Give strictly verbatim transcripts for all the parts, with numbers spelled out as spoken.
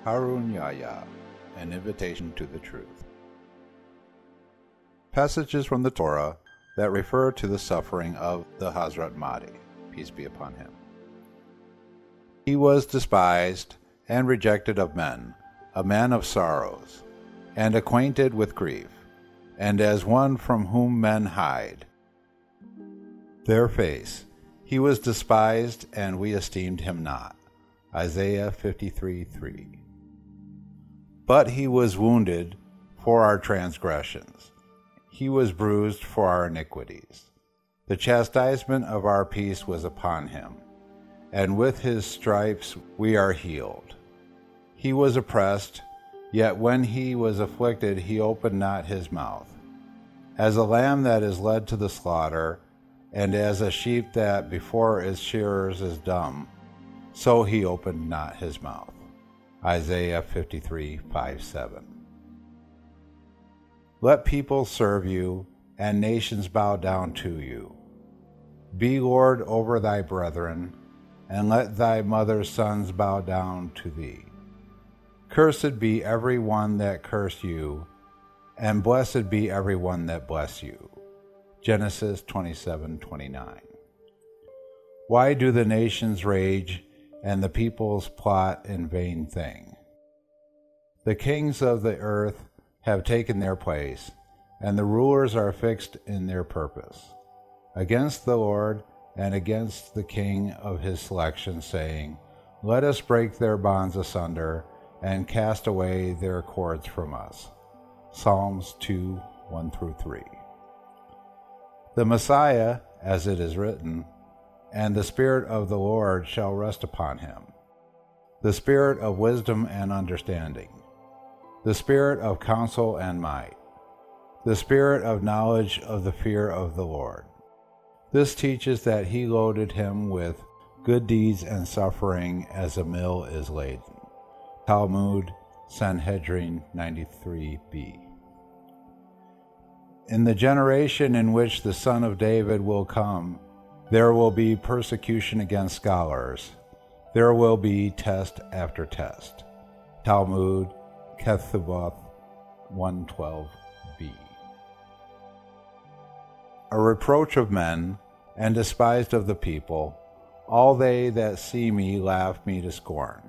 Harun Yahya, An Invitation to the Truth. Passages from the Torah that refer to the suffering of the Hazrat Mahdi, peace be upon him. He was despised and rejected of men, a man of sorrows, and acquainted with grief, and as one from whom men hide their face. He was despised, and we esteemed him not. Isaiah fifty-three three. But he was wounded for our transgressions. He was bruised for our iniquities. The chastisement of our peace was upon him, and with his stripes we are healed. He was oppressed, yet when he was afflicted he opened not his mouth. As a lamb that is led to the slaughter, and as a sheep that before its shearers is dumb, so he opened not his mouth. Isaiah fifty-three five seven. Let people serve you, and nations bow down to you. Be Lord over thy brethren, and let thy mother's sons bow down to thee. Cursed be every one that curse you, and blessed be every one that bless you. Genesis twenty-seven twenty-nine. Why do the nations rage, and the peoples plot in vain thing? The kings of the earth have taken their place, and the rulers are fixed in their purpose, against the Lord and against the king of his selection, saying, Let us break their bonds asunder, and cast away their cords from us. Psalms two one through three. The Messiah, as it is written, and the Spirit of the Lord shall rest upon him, the Spirit of wisdom and understanding, the Spirit of counsel and might, the Spirit of knowledge of the fear of the Lord. This teaches that he loaded him with good deeds and suffering as a mill is laden. Talmud, Sanhedrin ninety-three b. In the generation in which the Son of David will come, there will be persecution against scholars. There will be test after test. Talmud, Kethuboth one twelve b. A reproach of men, and despised of the people, all they that see me laugh me to scorn.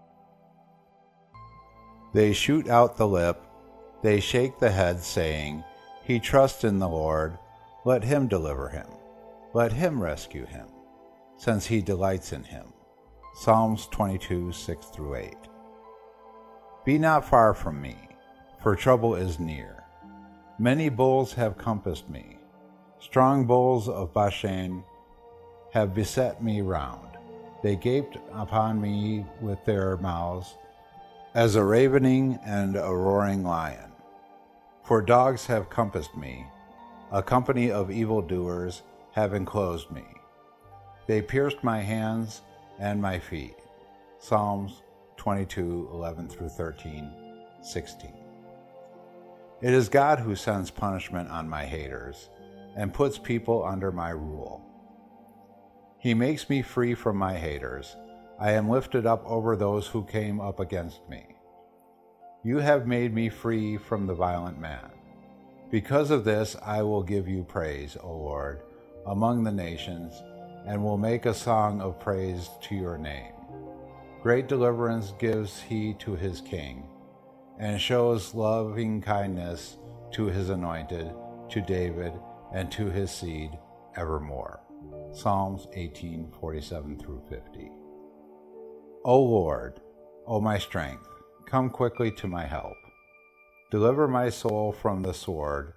They shoot out the lip, they shake the head, saying, He trusts in the Lord, let him deliver him. Let him rescue him, since he delights in him. Psalms twenty-two six through eight. Be not far from me, for trouble is near. Many bulls have compassed me. Strong bulls of Bashan have beset me round. They gaped upon me with their mouths, as a ravening and a roaring lion. For dogs have compassed me, a company of evildoers have enclosed me. They pierced my hands and my feet. Psalms twenty-two eleven through thirteen, sixteen. It is God who sends punishment on my haters, and puts people under my rule. He makes me free from my haters. I am lifted up over those who came up against me. You have made me free from the violent man. Because of this I will give you praise, O Lord, among the nations, and will make a song of praise to your name. Great deliverance gives he to his king, and shows loving kindness to his anointed, to David, and to his seed evermore. Psalms eighteen forty-seven through fifty. O Lord, O my strength, come quickly to my help. Deliver my soul from the sword,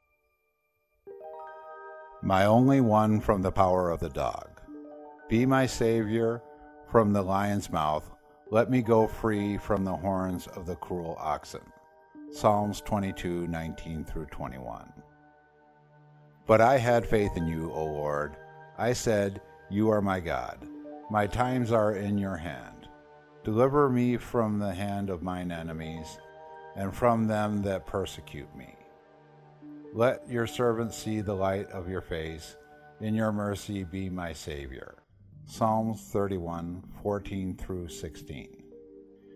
my only one from the power of the dog. Be my Savior from the lion's mouth. Let me go free from the horns of the cruel oxen. Psalms twenty-two nineteen through twenty-one. But I had faith in you, O Lord. I said, You are my God. My times are in your hand. Deliver me from the hand of mine enemies, and from them that persecute me. Let your servant see the light of your face. In your mercy be my Savior. Psalms thirty-one fourteen through sixteen.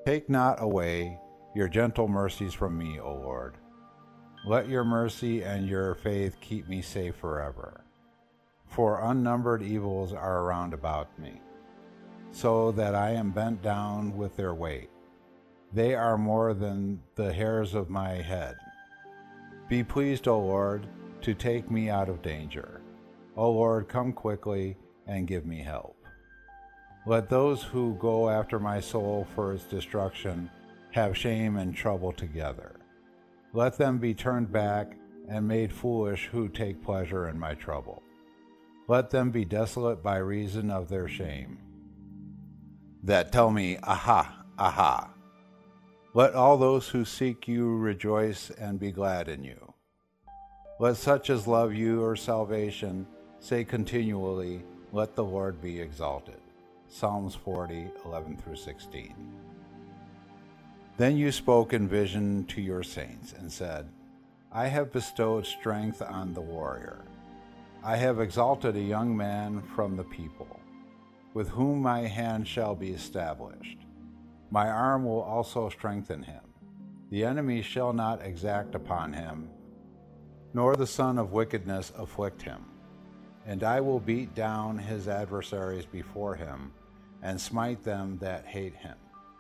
Take not away your gentle mercies from me, O Lord. Let your mercy and your faith keep me safe forever. For unnumbered evils are around about me, so that I am bent down with their weight. They are more than the hairs of my head. Be pleased, O Lord, to take me out of danger. O Lord, come quickly and give me help. Let those who go after my soul for its destruction have shame and trouble together. Let them be turned back and made foolish who take pleasure in my trouble. Let them be desolate by reason of their shame, that tell me, Aha, aha. Let all those who seek you rejoice and be glad in you. Let such as love you or salvation say continually, Let the Lord be exalted. Psalms forty, eleven through sixteen. Then you spoke in vision to your saints and said, I have bestowed strength on the warrior. I have exalted a young man from the people, with whom my hand shall be established. My arm will also strengthen him. The enemy shall not exact upon him, nor the son of wickedness afflict him. And I will beat down his adversaries before him, and smite them that hate him.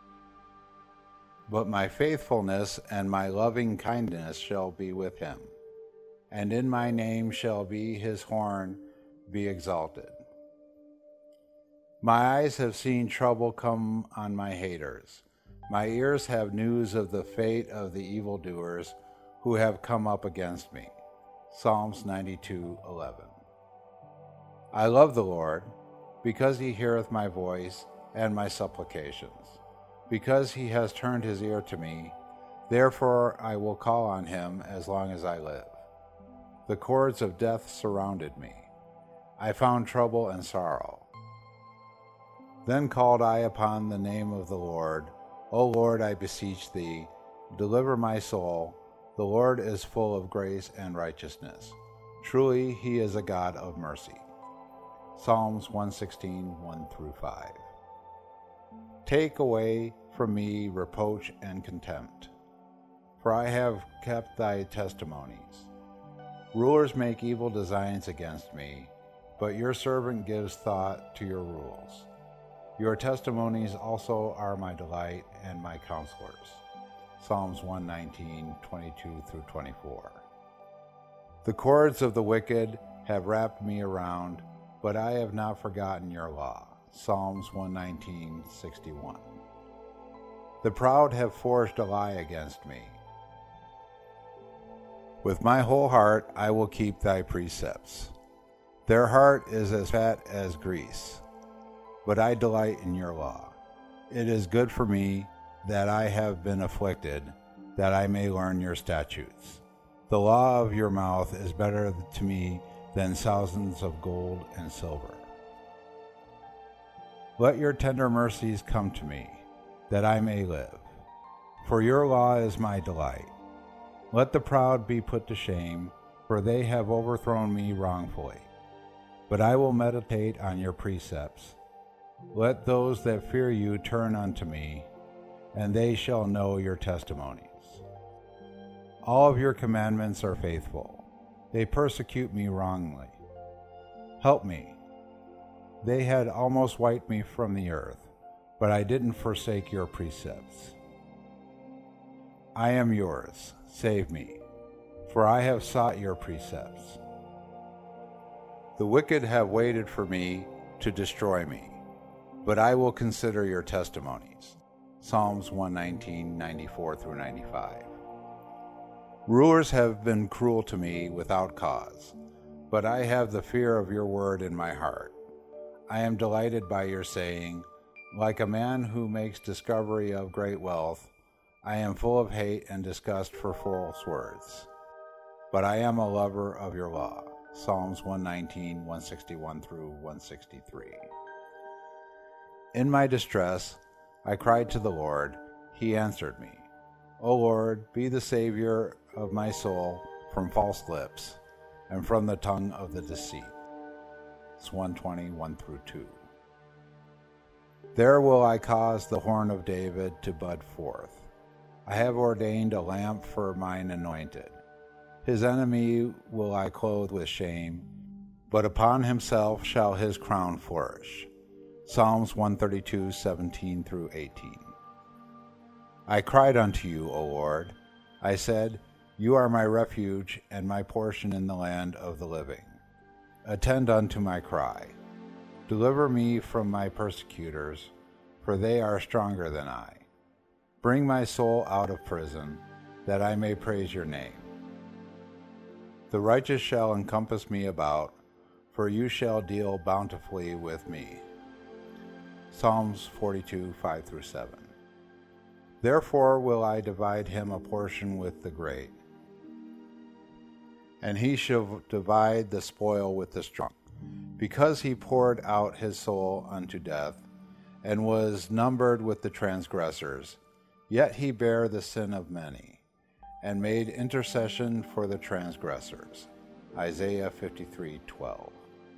But my faithfulness and my loving kindness shall be with him, and in my name shall be his horn be exalted. My eyes have seen trouble come on my haters. My ears have news of the fate of the evildoers who have come up against me. Psalms ninety-two, eleven. I love the Lord, because he heareth my voice and my supplications. Because he has turned his ear to me, therefore I will call on him as long as I live. The cords of death surrounded me. I found trouble and sorrow. Then called I upon the name of the Lord. O Lord, I beseech thee, deliver my soul. The Lord is full of grace and righteousness. Truly he is a God of mercy. Psalms one sixteen, one through five. Take away from me reproach and contempt, for I have kept thy testimonies. Rulers make evil designs against me, but your servant gives thought to your rules. Your testimonies also are my delight and my counselors. Psalms one nineteen, twenty-two through twenty-four. The cords of the wicked have wrapped me around, but I have not forgotten your law. Psalms one nineteen, sixty-one. The proud have forged a lie against me. With my whole heart I will keep thy precepts. Their heart is as fat as grease, but I delight in your law. It is good for me that I have been afflicted, that I may learn your statutes. The law of your mouth is better to me than thousands of gold and silver. Let your tender mercies come to me, that I may live. For your law is my delight. Let the proud be put to shame, for they have overthrown me wrongfully. But I will meditate on your precepts. Let those that fear you turn unto me, and they shall know your testimonies. All of your commandments are faithful. They persecute me wrongly. Help me. They had almost wiped me from the earth, but I didn't forsake your precepts. I am yours. Save me, for I have sought your precepts. The wicked have waited for me to destroy me, but I will consider your testimonies. Psalms one nineteen, ninety-four through ninety-five. Rulers have been cruel to me without cause, but I have the fear of your word in my heart. I am delighted by your saying, like a man who makes discovery of great wealth, I am full of hate and disgust for false words. But I am a lover of your law. Psalms one nineteen, one sixty-one through one sixty-three. In my distress, I cried to the Lord. He answered me. O Lord, be the Savior of my soul from false lips and from the tongue of the deceit. It's one twenty, one through two. There will I cause the horn of David to bud forth. I have ordained a lamp for mine anointed. His enemy will I clothe with shame, but upon himself shall his crown flourish. Psalms one thirty-two, seventeen through eighteen. I cried unto you, O Lord. I said, You are my refuge and my portion in the land of the living. Attend unto my cry. Deliver me from my persecutors, for they are stronger than I. Bring my soul out of prison, that I may praise your name. The righteous shall encompass me about, for you shall deal bountifully with me. Psalms forty-two, five through seven. Therefore will I divide him a portion with the great, and he shall divide the spoil with the strong, because he poured out his soul unto death, and was numbered with the transgressors. Yet he bare the sin of many, and made intercession for the transgressors. Isaiah fifty-three, twelve.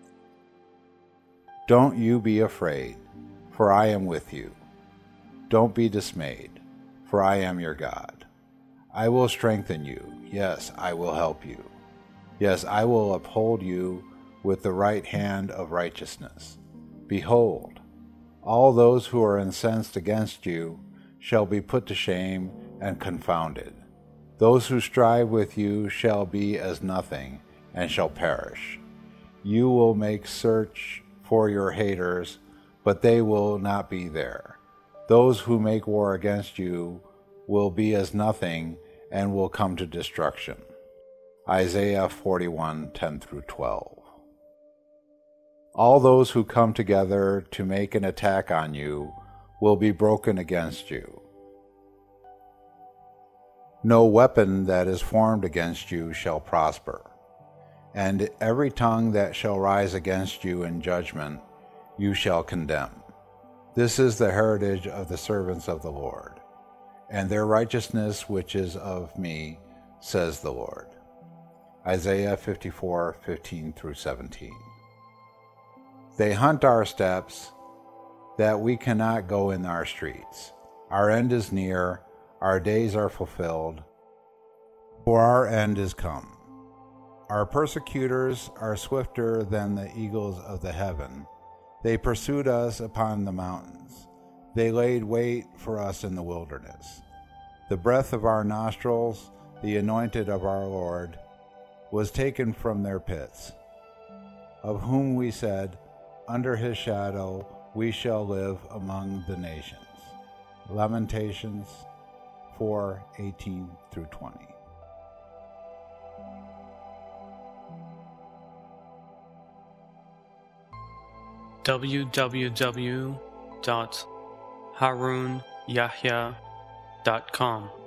Don't you be afraid, for I am with you. Don't be dismayed, for I am your God. I will strengthen you. Yes, I will help you. Yes, I will uphold you with the right hand of righteousness. Behold, all those who are incensed against you shall be put to shame and confounded. Those who strive with you shall be as nothing and shall perish. You will make search for your haters, but they will not be there. Those who make war against you will be as nothing and will come to destruction. Isaiah forty-one, ten through twelve. All those who come together to make an attack on you will be broken against you. No weapon that is formed against you shall prosper, and every tongue that shall rise against you in judgment you shall condemn. This is the heritage of the servants of the Lord, and their righteousness which is of me, says the Lord. Isaiah fifty-four, fifteen through seventeen. They hunt our steps, that we cannot go in our streets. Our end is near, our days are fulfilled, for our end is come. Our persecutors are swifter than the eagles of the heaven. They pursued us upon the mountains. They laid wait for us in the wilderness. The breath of our nostrils, the anointed of our Lord, was taken from their pits, of whom we said, Under his shadow we shall live among the nations. Lamentations four, eighteen through twenty. w w w dot harun yahya dot com